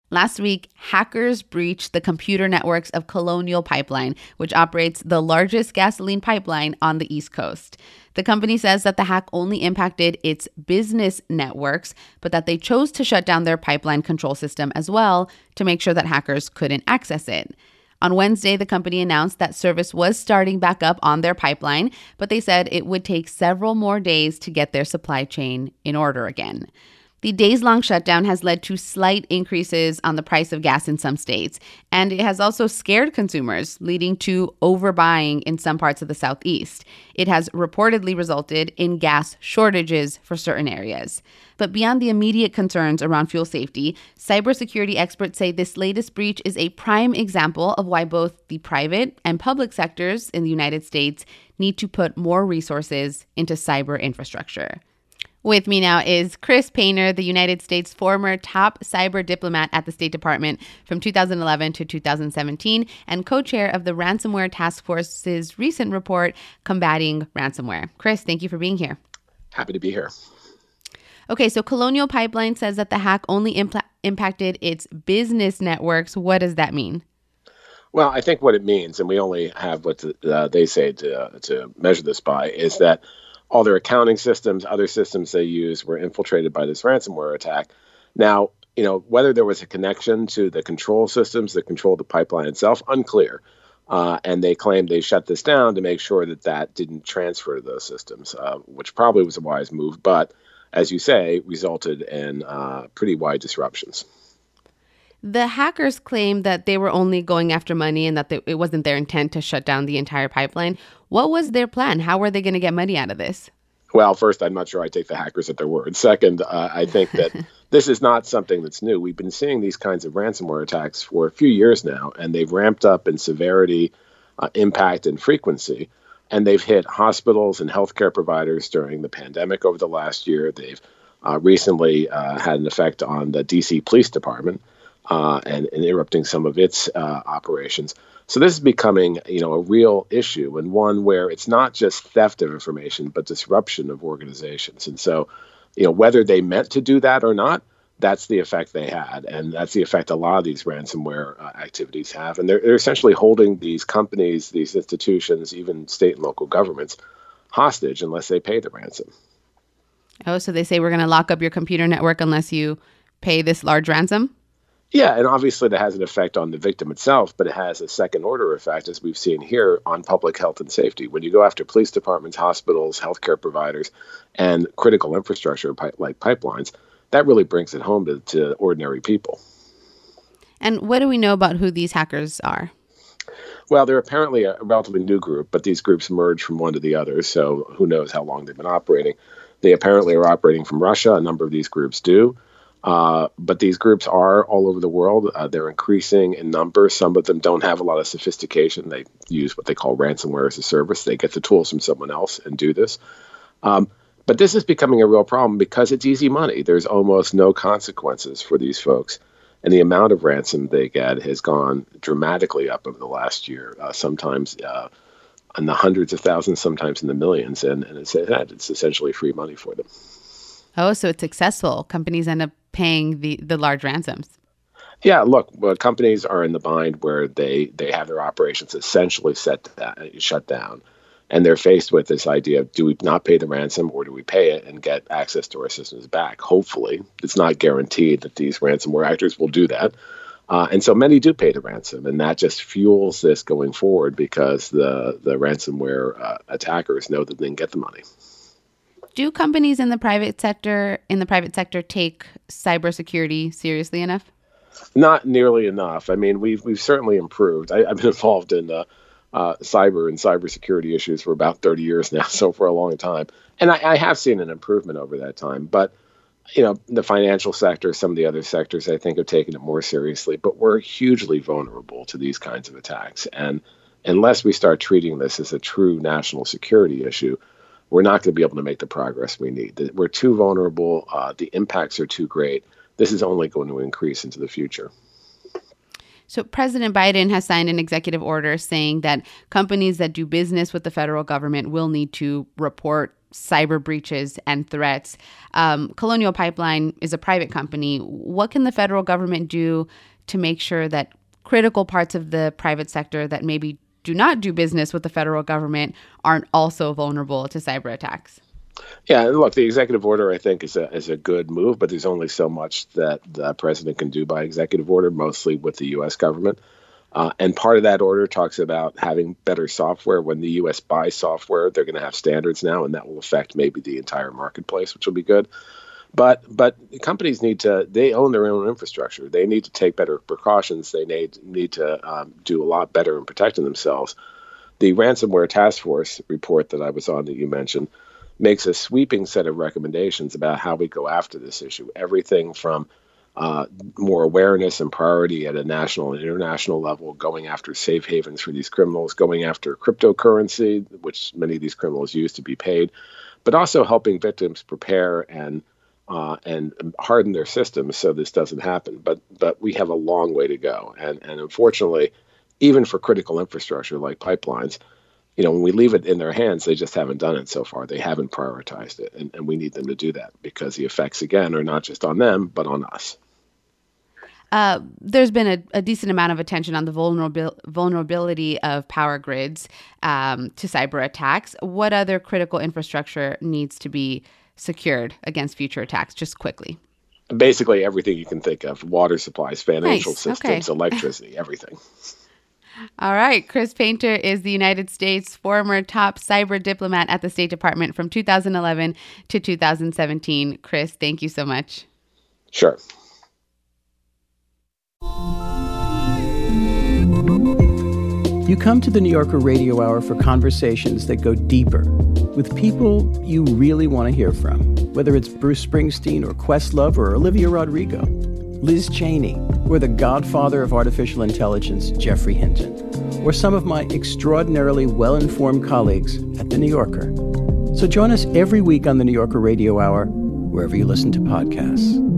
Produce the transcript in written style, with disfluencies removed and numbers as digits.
Last week, hackers breached the computer networks of Colonial Pipeline, which operates the largest gasoline pipeline on the East Coast. The company says that the hack only impacted its business networks, but that they chose to shut down their pipeline control system as well to make sure that hackers couldn't access it. On Wednesday, the company announced that service was starting back up on their pipeline, but they said it would take several more days to get their supply chain in order again. The days-long shutdown has led to slight increases on the price of gas in some states, and it has also scared consumers, leading to overbuying in some parts of the Southeast. It has reportedly resulted in gas shortages for certain areas. But beyond the immediate concerns around fuel safety, cybersecurity experts say this latest breach is a prime example of why both the private and public sectors in the United States need to put more resources into cyber infrastructure. With me now is Chris Painter, the United States' former top cyber diplomat at the State Department from 2011 to 2017 and co-chair of the Ransomware Task Force's recent report, Combating Ransomware. Chris, thank you for being here. Happy to be here. Okay, so Colonial Pipeline says that the hack only impacted its business networks. What does that mean? Well, I think what it means, and we only have what they say to measure this by, is that all their accounting systems, other systems they use were infiltrated by this ransomware attack. Now, whether there was a connection to the control systems that control the pipeline itself, unclear. And they claimed they shut this down to make sure that didn't transfer to those systems, which probably was a wise move, but as you say, resulted in pretty wide disruptions. The hackers claimed that they were only going after money and that it wasn't their intent to shut down the entire pipeline. What was their plan? How were they going to get money out of this? Well, first, I'm not sure I take the hackers at their word. Second, I think that this is not something that's new. We've been seeing these kinds of ransomware attacks for a few years now, and they've ramped up in severity, impact, and frequency. And they've hit hospitals and healthcare providers during the pandemic over the last year. They've recently had an effect on the D.C. Police Department. And interrupting some of its operations. So this is becoming, a real issue, and one where it's not just theft of information, but disruption of organizations. And so, whether they meant to do that or not, that's the effect they had. And that's the effect a lot of these ransomware activities have. And they're essentially holding these companies, these institutions, even state and local governments hostage unless they pay the ransom. Oh, so they say we're going to lock up your computer network unless you pay this large ransom? Yeah, and obviously that has an effect on the victim itself, but it has a second-order effect, as we've seen here, on public health and safety. When you go after police departments, hospitals, healthcare providers, and critical infrastructure like pipelines, that really brings it home to ordinary people. And what do we know about who these hackers are? Well, they're apparently a relatively new group, but these groups merge from one to the other, so who knows how long they've been operating. They apparently are operating from Russia. A number of these groups do. But these groups are all over the world. They're increasing in number. Some of them don't have a lot of sophistication. They use what they call ransomware as a service. They get the tools from someone else and do this. But this is becoming a real problem because it's easy money. There's almost no consequences for these folks. And the amount of ransom they get has gone dramatically up over the last year, sometimes in the hundreds of thousands, sometimes in the millions. And it's essentially free money for them. Oh, so it's successful. Companies end up paying the large ransoms. Yeah, look, companies are in the bind where they have their operations essentially shut down. And they're faced with this idea of, do we not pay the ransom or do we pay it and get access to our systems back? Hopefully, it's not guaranteed that these ransomware actors will do that. And so many do pay the ransom, and that just fuels this going forward because the ransomware attackers know that they can get the money. Do companies in the private sector take cybersecurity seriously enough? Not nearly enough. I mean, we've certainly improved. I've been involved in cyber and cybersecurity issues for about 30 years now, so for a long time. And I have seen an improvement over that time. But, the financial sector, some of the other sectors, I think, have taken it more seriously. But we're hugely vulnerable to these kinds of attacks. And unless we start treating this as a true national security issue, we're not going to be able to make the progress we need. We're too vulnerable. The impacts are too great. This is only going to increase into the future. So President Biden has signed an executive order saying that companies that do business with the federal government will need to report cyber breaches and threats. Colonial Pipeline is a private company. What can the federal government do to make sure that critical parts of the private sector that maybe do not do business with the federal government aren't also vulnerable to cyber attacks? Yeah, look, the executive order, I think, is a good move, but there's only so much that the president can do by executive order, mostly with the U.S. government. And part of that order talks about having better software. When the U.S. buys software, they're going to have standards now, and that will affect maybe the entire marketplace, which will be good. But companies they own their own infrastructure. They need to take better precautions. They need to do a lot better in protecting themselves. The ransomware task force report that I was on that you mentioned makes a sweeping set of recommendations about how we go after this issue. Everything from more awareness and priority at a national and international level, going after safe havens for these criminals, going after cryptocurrency, which many of these criminals use to be paid, but also helping victims prepare and harden their systems so this doesn't happen. But we have a long way to go. And unfortunately, even for critical infrastructure like pipelines, when we leave it in their hands, they just haven't done it so far. They haven't prioritized it. And we need them to do that because the effects, again, are not just on them, but on us. There's been a decent amount of attention on the vulnerability of power grids to cyber attacks. What other critical infrastructure needs to be secured against future attacks? Just quickly. Basically everything you can think of: water supplies, financial systems, Okay. electricity, everything. All right. Chris Painter is the United States' former top cyber diplomat at the State Department from 2011 to 2017. Chris, thank you so much. Sure. You come to the New Yorker Radio Hour for conversations that go deeper with people you really want to hear from, whether it's Bruce Springsteen or Questlove or Olivia Rodrigo, Liz Cheney, or the godfather of artificial intelligence, Geoffrey Hinton, or some of my extraordinarily well-informed colleagues at The New Yorker. So join us every week on the New Yorker Radio Hour, wherever you listen to podcasts.